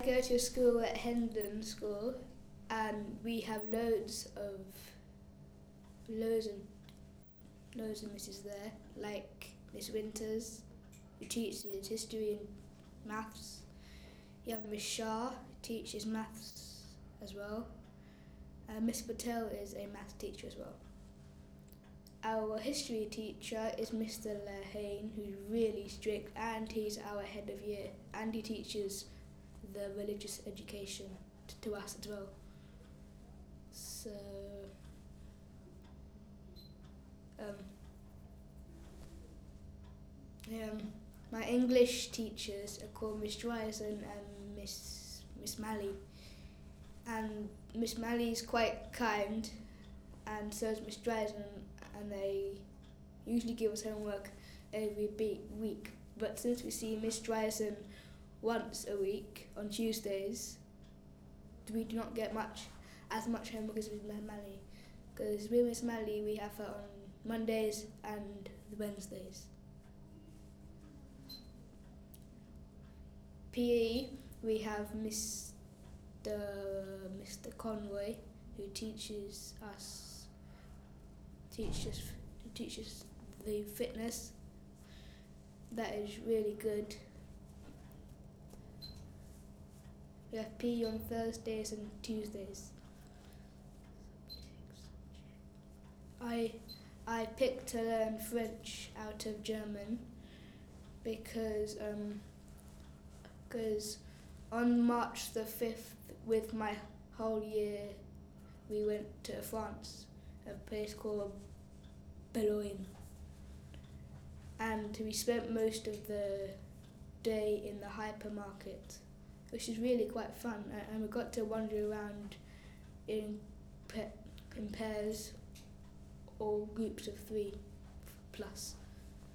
go to a school at Hendon School, and we have loads and misses there, like Miss Winters, who teaches history and maths. You have Miss Shah, who teaches maths as well. Miss Patel is a maths teacher as well. Our history teacher is Mr. Lehane, who's really strict, and he's our head of year, and he teaches the religious education to us as well. So, my English teachers are called Miss Ryerson and Miss Malley, and Miss Malley is quite kind, and so is Miss Ryerson, and they usually give us homework every week. But since we see Miss Ryerson once a week on Tuesdays, we do not get as much homework as with Miss Malley, because with Miss Malley we have her on Mondays and Wednesdays. PE, we have Mr. Conroy, who teaches the fitness. That is really good. We have PE on Thursdays and Tuesdays. I picked to learn French out of German because on March the 5th, with my whole year, we went to France, a place called Boulogne, and we spent most of the day in the hypermarket, which is really quite fun, and we got to wander around in pairs or groups of 3+.